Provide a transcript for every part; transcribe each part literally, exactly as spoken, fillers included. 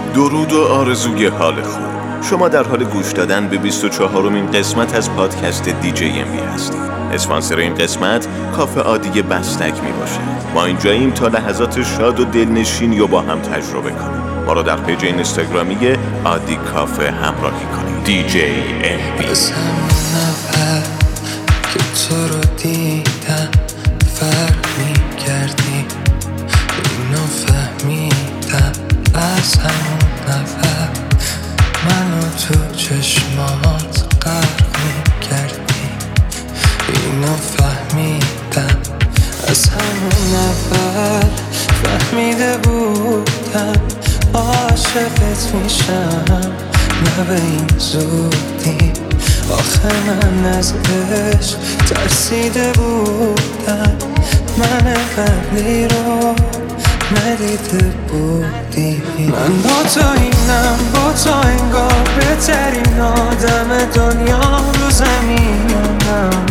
درود و آرزوی حال خوب. شما در حال گوش دادن به بیست و چهارمین قسمت از پادکست دی جی ام بی هستید. اسپانسر این قسمت کافه عادی بستک می باشه. ما اینجاییم تا لحظات شاد و دلنشینی رو با هم تجربه کنیم. ما رو در پیج اینستاگرامی عادی کافه همراهی کنید. دی جی ام بی. از همون اول که تو رو دیدم فرق می کردی، اینو فهمیدم. از همون اول منو تو چشمات غرق می کردی، اینو فهمیدم. از همون اول فهمیده بودم عاشقت میشم، نه به این زودی. آخه من از عشق ترسیده بودم، من قبلی رو ندیده بودی. من با تو اینم، با تو انگار بهترین آدم دنیا رو زمینم.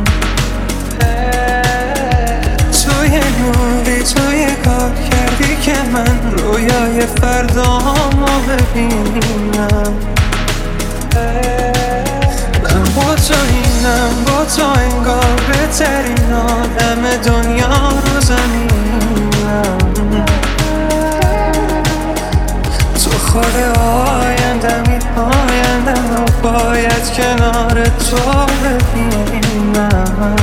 توی نوری توی کار کردی که من رویای فردامو ببینم. من با تو اینم، با تو انگار بهترین آدم دنیا رو زمینم. تو خود آیندمی، آیندم رو باید کنار تو ببینم.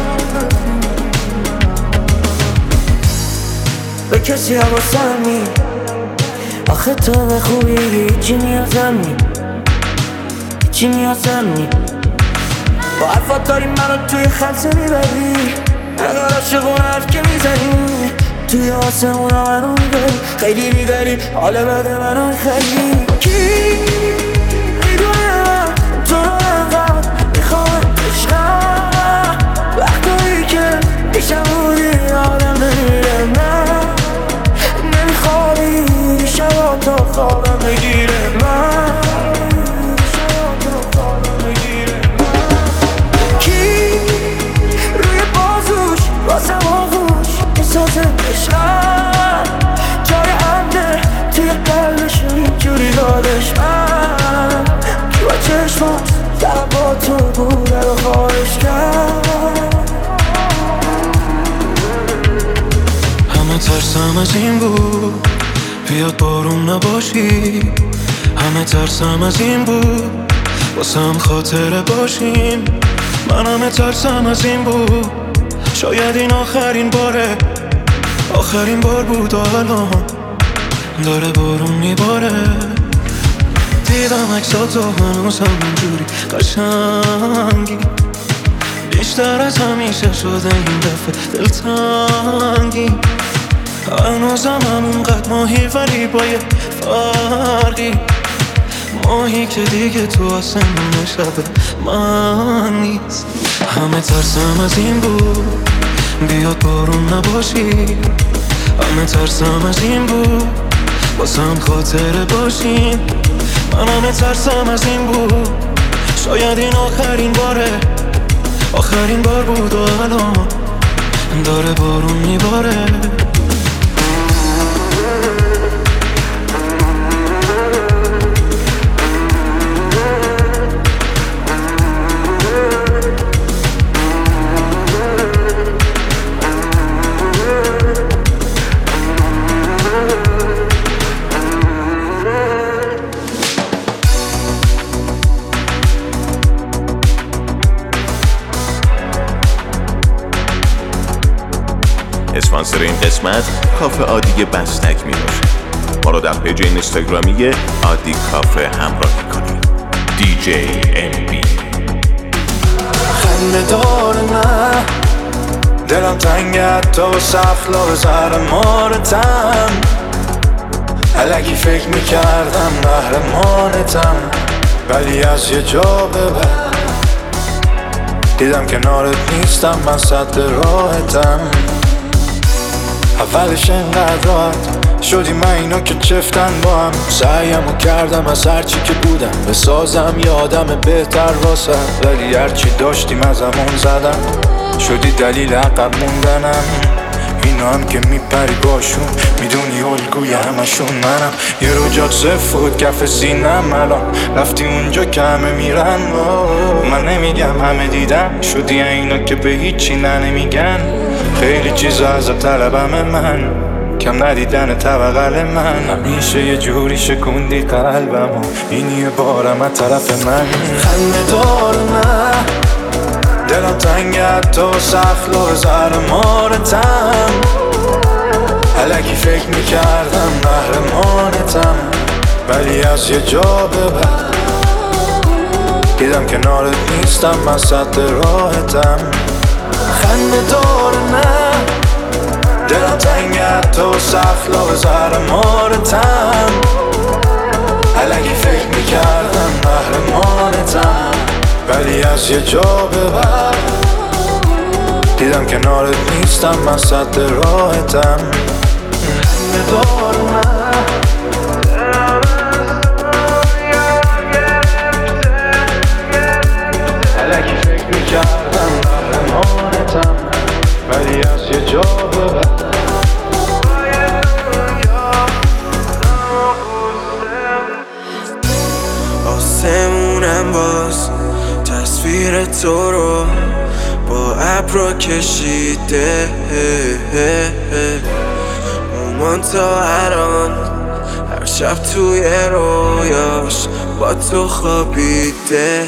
به کسی حواسم نی، آخه تو به خوبی هیچی نیازم نی، هیچی نیازم نی. با حرفات داری منو توی خلصه میبری، انگار عاشقون حرف که میزنی. توی آسمون ها منو میبری، خیلی میبری حال بده منو خیلی. کی میدونه تو رو انقدر میخوام عشقم، وقتایی که پیشم بودی آدم نمیره. من نمیخوابی شبا تا خوابم بگیره، من شبا تا خوابم بگیره. من کی روی بازوش واسم آغوش احساس عشقم، جای همده توی قلبشون اینجوری دادش. من کی با چشمات در با تو بوده رو خواهش کرد. همه ترسم از این بود بیاد بارون نباشی، همه ترسم از این بود واسم خاطره باشیم. من همه ترسم از این بود شاید این آخرین باره، آخرین بار بود و الان داره بارون میباره. دیدم عکساتو هنوز همونجوری قشنگی، بیشتر از همیشه شده این دفعه دلتنگی. هنوزم همونقدر ماهی ولی با یه فرقی، ماهی که دیگه تو آسمون شب من نیست. همه ترسم از این بود بیاد بارون نباشی، همه ترسم از این بود واسم خاطره باشین. من همه ترسم از این بود شاید این آخرین باره، آخرین بار بود و الان داره بارون میباره. اسپانسر این قسمت کافه عادی بستک می باشه. ما رو در پیج اینستاگرامی عادی کافه همراهی کنید. دی جی ام بی. خنده داره نه دلم تنگت تا سخلا زهر مارتم، الکی فکر میکردم قهرمانتم، ولی از یه جا به بعد دیدم کنارت نیستم، من سد راحتم. اولش انقدر راحت شدی من اینا که چفتن با هم، سعیمو کردم از هرچی که بودم بسازم یه آدم بهتر واسه، ولی هرچی داشتیم از همون زدم، شدی دلیل عقب موندنم. اینا هم که میپری باشون، میدونی الگوی همشون منم. یه رو جات سفود کف سینم الان رفتی اونجا که همه میرن. من نمیگم همه دیدن شدی اینا که به هیچی نه نمیگن. خیلی چیزا از طلبم من، کم ندیدن طبقل من. همیشه یه جوری شکوندی قلبم و این یه بارم از طرف من. خنده دار نه دلم تنگت تو سخل و زر مارتم. الکی فکر میکردم قهرمانتم، ولی از یه جا به بعد دیدم کنارت نیستم، من سد راحتم. خنده دار نه دلم تنگت تو سخل و زر مارتم. الکی فکر میکردم قهرمانتم، ولی از یه جا به بعد دیدم کنارت نیستم، من سد راحتم. خنده دار نه الکی فکر میکردم قهرمانتم، ولی از یه جا به بعد آسمونم باز تصویر تو رو با ابرا کشیده. مومان تا الان هر شب توی رویاش با تو خوابیده.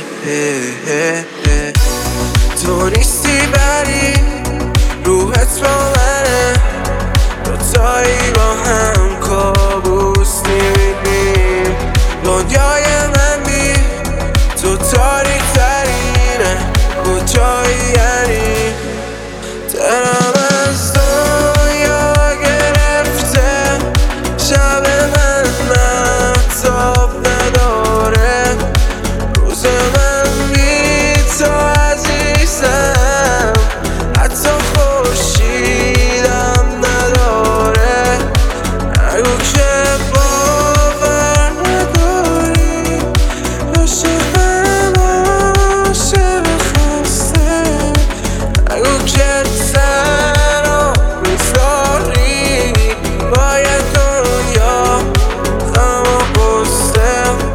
تو نیستی بری روحت با منه، دوتایی با هم کابوس میبینیم. دنیای من بی تو تاریک ترینه، کجایی یعنی؟ دلم از دنیا گرفته، شب من مهتاب نداره، روز من بی تو عزیزم حتی خورشیدم نداره. نگو که باور نداری عاشق هم عاشق خسته. نگو که تنها میذاری باید دنیا غم و غصه.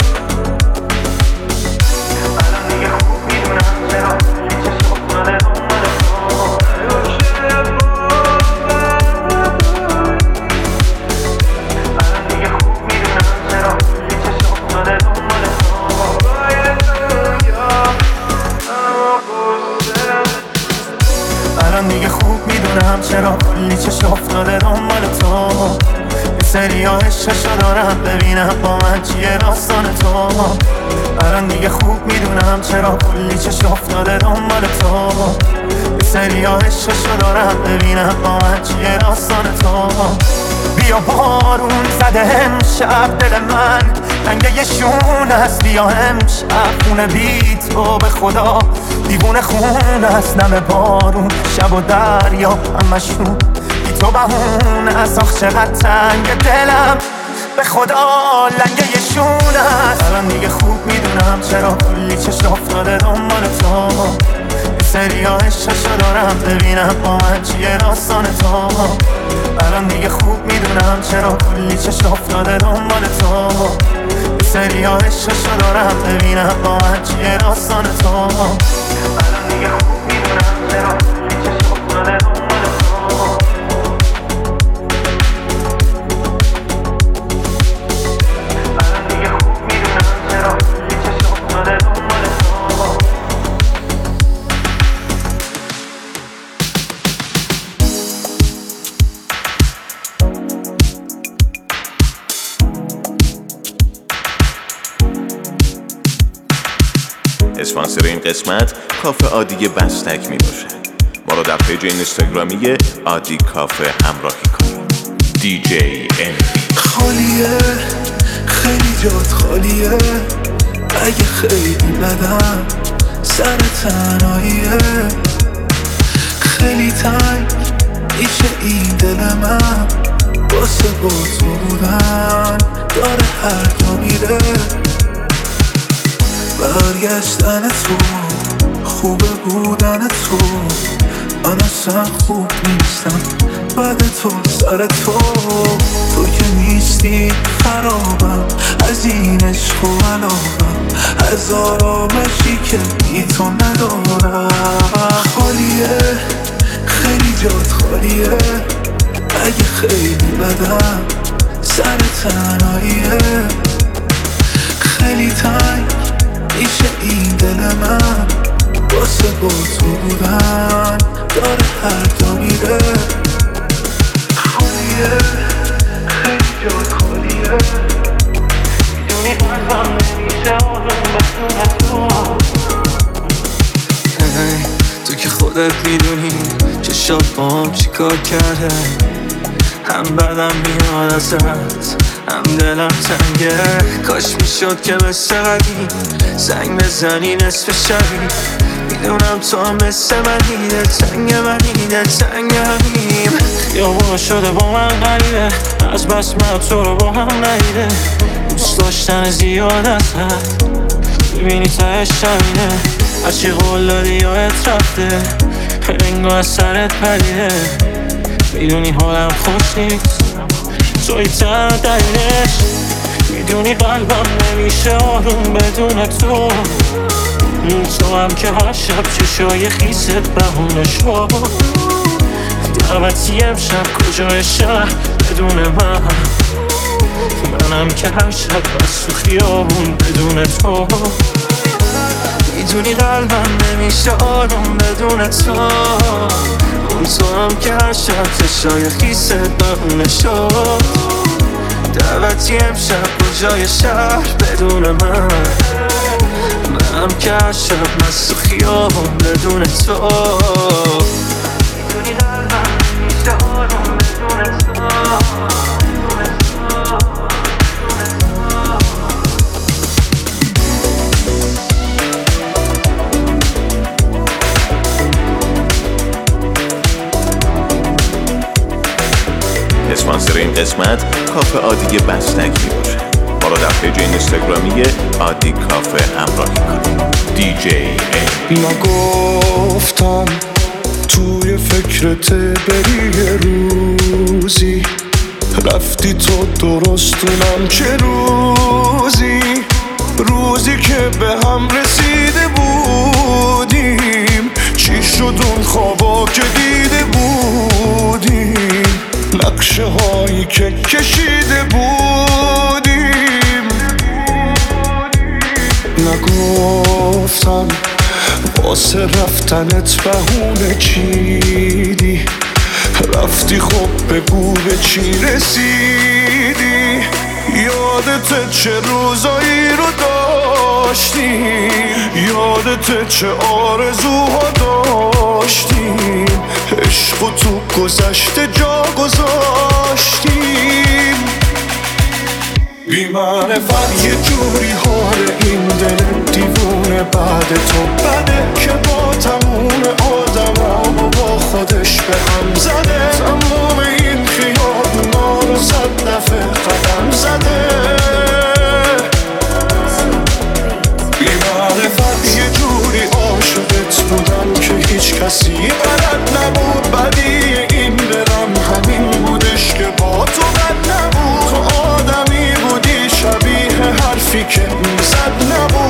الان دیگه خوب میدونم چرا هیچ عشق افتاده دنبال تو. نگو که باور نداری. الان دیگه خوب میدونم چرا هیچ عشق افتاده دنبال تو. باید دنیا غم و غصه. الان دیگه خوب میدونم چرا کلی چشم افتاده دنبال تو. یه سری ها عشقشو دارم ببینم با من چیه داستان تو. الان دیگه خوب میدونم چرا کلی چشم افتاده دنبال تو. یه سری ها عشقشو دارم ببینم با من چیه داستان تو. بیا بارون زده امشب دل من رنگ یه شون است. بیا امشب خونه بی تو به خدا دیوونه خون است. نم بارون شب و دریا همشون بی تو بهون است. آخ چقدر تنگ دلم به خدا لنگ یه شون است. الان دیگه خوب میدونم چرا کلی چشم افتاده دنبال تو. یه سری ها عشقشو دارم ببینم با من چیه داستان تو. الان دیگه خوب میدونم چرا کلی چشم افتاده دنبال تو. یه سری ها عشقشو دارم ببینم با من چیه داستان تو. الان دیگه خوب میدونم چرا کلی چشم افتاده دنبال تو. الان دیگه خوب میدونم چرا کلی چشم افتاده دنبال تو. اسپانسر این قسمت کافه عادی بستک می باشد. ما رو در پیج اینستاگرامی عادی کافه همراهی کنید. دی جی ام بی. خالیه خیلی جات خالیه، اگه خیلی بدم سر تنهاییه. خیلی تنگ میشه این دل من، واسه با تو بودن داره هر جا میره. برگشتن تو خوبه بودن تو، من اصلا خوب نیستم بعد تو سر تو تو که نیستی خرابم از این عشق و علاقم از آرامشی که بی تو ندارم خالیه خیلی جات خالیه اگه خیلی بدم سر تنهاییه خیلی تنگ میشه این دل من واسه با تو بودن داره هر جا میره خالیه خیلی جات خالیه میدونی قلبم نمیشه آروم بدون تو تو که خودت میدونی چشات با هم چی کار کرده هم بدم میاد ازت هم دلم تنگه کاش میشد که مثل قدیم زنگ بزنی نصف شبی میدونم تو هم مثل منی دل تنگ منی دل تنگ همیم خیابون شده با من غریبه از بس من تو رو با هم ندیده دوست داشتن زیاد ازت میبینی تهش همینه هرچی قول دادی یادت رفته انگار از سرت پریده میدونی حالم خوش نیست توی تن دلیلش میدونی قلبم نمیشه آروم بدون تو تو هم که هر شب چشای خیست بهونه شو دعوتی امشب کجای شهر بدون من منم که هر شب بس تو خیابون بدون تو میدونی قلبم نمیشه آروم بدون تو اون تو هم که هر شب چشای خیست بهونه شد دعوتی امشب کجای شهر بدون من منم که هر شب مست و خیابون بدون تو میدونی قلبم نمیشه آروم بدون تو اسپانسر این قسمت کافه عادی بستک می باشه. ما رو در پیج اینستاگرامی عادی کافه همراهی کنید. دی جی ای نگفتم توی فکرت بری یه روزی رفتی تو درستونم چه روزی روزی که به هم رسیده بودیم چی شد اون خوابا که دیده بودیم نقشه هایی که کشیده بودیم نگفتم واسه رفتنت بهونه چیدی رفتی خب بگو به چی رسیدی یادت چه روزایی رو داشتیم یادت چه آرزوها داشتیم عشق تو گذشته جا گذاشتیم بی معرفت یه جوری حال این دل دیوونه بعد تو بده که با تموم آدم ها با خودش به هم زده تموم این خیابونا رو صد دفعه قدم زده بی معرفت یه جوری عاشقت بودم که هیچ کسی بلد نبود بدی این دلم همین بودش که با تو بد نبود تو آدمی بودی شبیه حرفی که میزد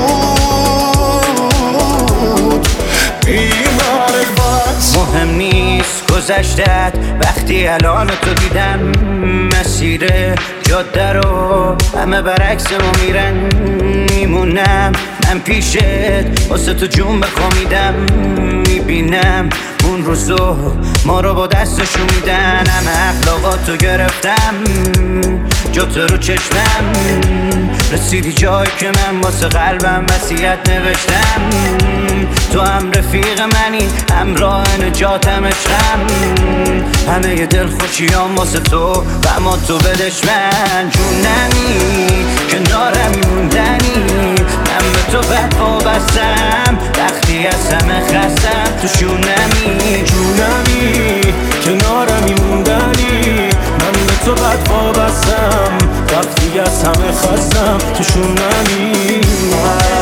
نبود بی معرفت مهم نیست گذشتت وقتی الان تو دیدم مسیر جاده رو همه برعکس ما میرن میمونم من پیشت واسه تو جون بخوامیدم میبینم اون روزو ما رو با دستشو میدن همه اخلاقاتو گرفتم جات رو چشمم رسیدی جایی که من واسه قلبم وصیت نوشتم تو هم رفیق منی همراه نجاتم عشقم همه ی دل خوشیام واسه تو و اما تو بدش من جونمی کنارمی موندنی من به تو بد وابستم وقتی از همه خستم تو شونمی جونمی کنارمی موندنی من به تو بد وابستم وقتی از همه خستم تو شونمی